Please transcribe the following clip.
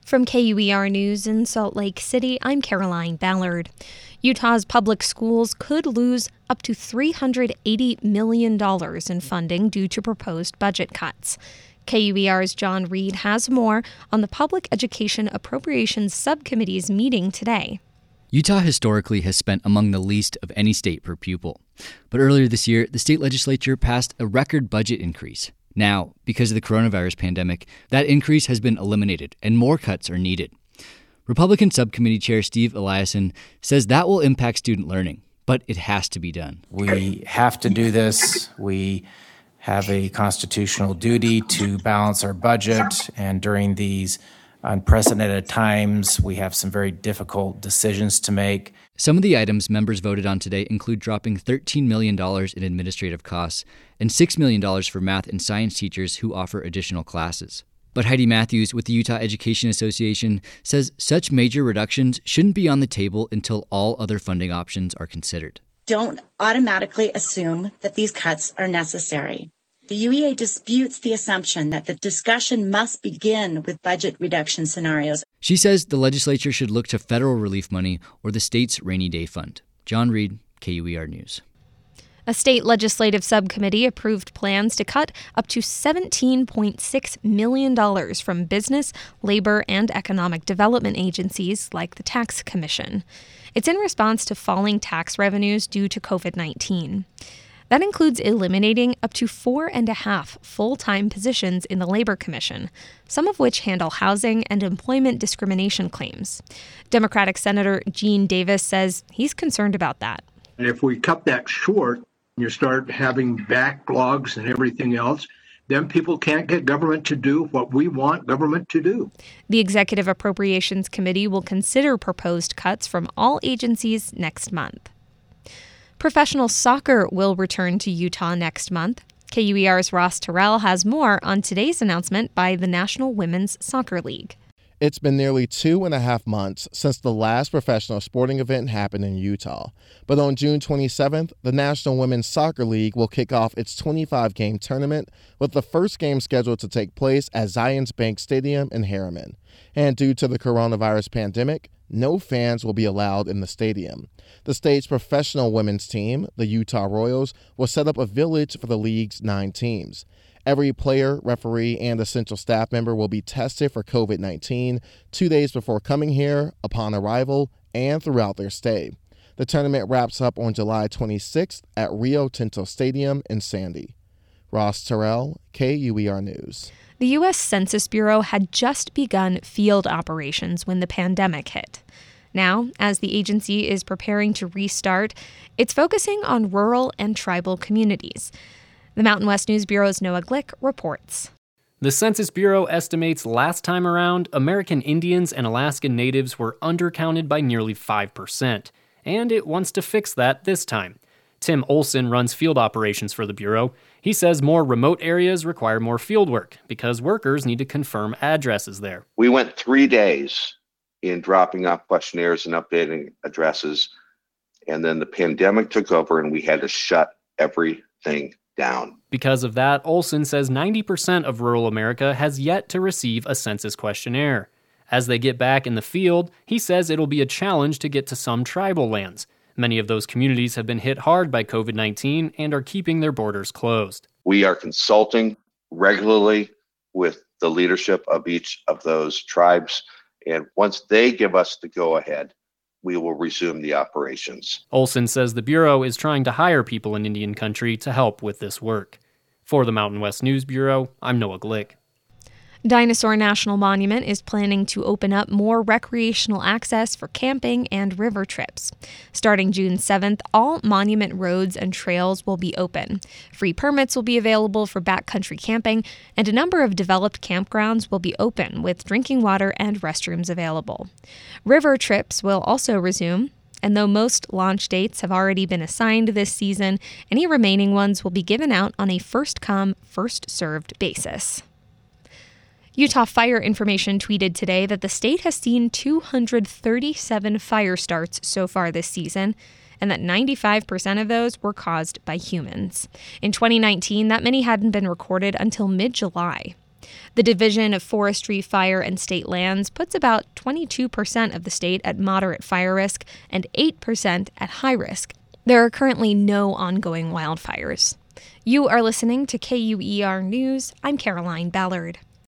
From KUER News in Salt Lake City, I'm Caroline Ballard. Utah's public schools could lose up to $380 million in funding due to proposed budget cuts. KUER's John Reed has more on the Public Education Appropriations Subcommittee's meeting today. Utah historically has spent among the least of any state per pupil. But earlier this year, the state legislature passed a record budget increase. Now, because of the coronavirus pandemic, that increase has been eliminated and more cuts are needed. Republican Subcommittee Chair Steve Eliason says that will impact student learning, but it has to be done. We have to do this. We have a constitutional duty to balance our budget, and during these unprecedented times, we have some very difficult decisions to make. Some of the items members voted on today include dropping $13 million in administrative costs and $6 million for math and science teachers who offer additional classes. But Heidi Matthews with the Utah Education Association says such major reductions shouldn't be on the table until all other funding options are considered. Don't automatically assume that these cuts are necessary. The UEA disputes the assumption that the discussion must begin with budget reduction scenarios. She says the legislature should look to federal relief money or the state's rainy day fund. John Reed, KUER News. A state legislative subcommittee approved plans to cut up to $17.6 million from business, labor, and economic development agencies like the Tax Commission. It's in response to falling tax revenues due to COVID-19. That includes eliminating up to 4.5 full-time positions in the Labor Commission, some of which handle housing and employment discrimination claims. Democratic Senator Gene Davis says he's concerned about that. And if we cut that short, you start having backlogs and everything else, then people can't get government to do what we want government to do. The Executive Appropriations Committee will consider proposed cuts from all agencies next month. Professional soccer will return to Utah next month. KUER's Ross Terrell has more on today's announcement by the National Women's Soccer League. It's been nearly 2.5 months since the last professional sporting event happened in Utah. But on June 27th, the National Women's Soccer League will kick off its 25-game tournament, with the first game scheduled to take place at Zions Bank Stadium in Harriman. And due to the coronavirus pandemic, no fans will be allowed in the stadium. The state's professional women's team, the Utah Royals, will set up a village for the league's 9 teams. Every player, referee, and essential staff member will be tested for COVID-19 2 days before coming here, upon arrival, and throughout their stay. The tournament wraps up on July 26th at Rio Tinto Stadium in Sandy. Ross Terrell, KUER News. The U.S. Census Bureau had just begun field operations when the pandemic hit. Now, as the agency is preparing to restart, it's focusing on rural and tribal communities. The Mountain West News Bureau's Noah Glick reports. The Census Bureau estimates last time around, American Indians and Alaskan Natives were undercounted by nearly 5%, and it wants to fix that this time. Tim Olson runs field operations for the Bureau. He says more remote areas require more field work because workers need to confirm addresses there. We went 3 days in dropping off questionnaires and updating addresses, and then the pandemic took over and we had to shut everything down. Because of that, Olson says 90% of rural America has yet to receive a census questionnaire. As they get back in the field, he says it'll be a challenge to get to some tribal lands. Many of those communities have been hit hard by COVID-19 and are keeping their borders closed. We are consulting regularly with the leadership of each of those tribes, and once they give us the go-ahead, we will resume the operations. Olson says the Bureau is trying to hire people in Indian country to help with this work. For the Mountain West News Bureau, I'm Noah Glick. Dinosaur National Monument is planning to open up more recreational access for camping and river trips. Starting June 7th, all monument roads and trails will be open. Free permits will be available for backcountry camping, and a number of developed campgrounds will be open with drinking water and restrooms available. River trips will also resume, and though most launch dates have already been assigned this season, any remaining ones will be given out on a first-come, first-served basis. Utah Fire Information tweeted today that the state has seen 237 fire starts so far this season, and that 95% of those were caused by humans. In 2019, that many hadn't been recorded until mid-July. The Division of Forestry, Fire, and State Lands puts about 22% of the state at moderate fire risk and 8% at high risk. There are currently no ongoing wildfires. You are listening to KUER News. I'm Caroline Ballard.